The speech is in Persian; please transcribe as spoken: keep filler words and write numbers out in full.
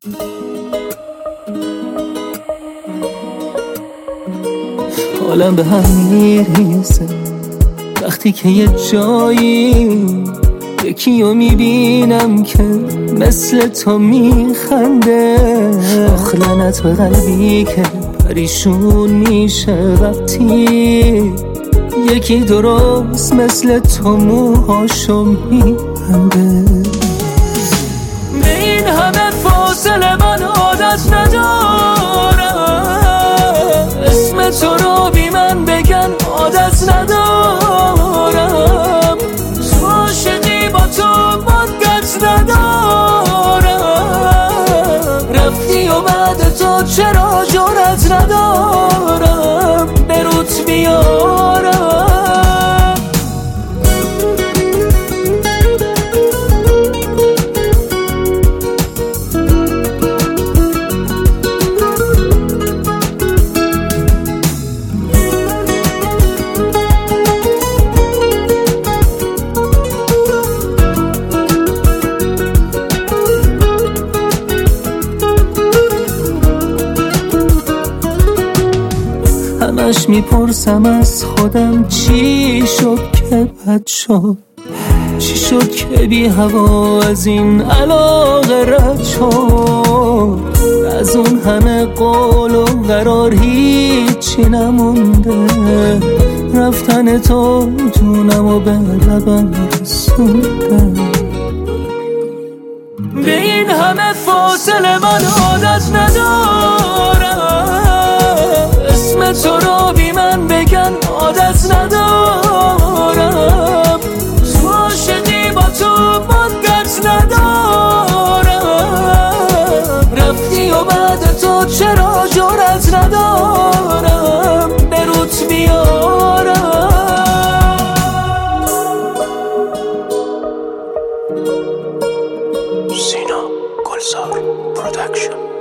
حالم به هم میریزه وقتی که یه جایی یکی رو میبینم که مثل تو میخنده. آخ لعنت به قلبی که پریشون میشه وقتی یکی درست مثل تو موهاشو میبنده. به این همه فاصله من عادت ندارم، اسم تو رو بی من بگن عادت ندارم، تو عاشقی با تو مدت ندارم، رفتی و بعد تو چرا جرأت ندارم به روت بیارم. همش میپرسم از خودم چی شد که بد شد، چی شد که بی هوا از این علاقه رد شد. از اون همه قول و قرار هیچی نمونده، رفتن تو جونم و به لبم رسونده. به این همه فاصله من عادت ندارم، اسم تو رو بی من بگن عادت ندارم، تو عاشقی با تو مدت ندارم، رفتی و بعد تو چرا جرأت ندارم به روت بیارم. سینا گلزار پرودکشن.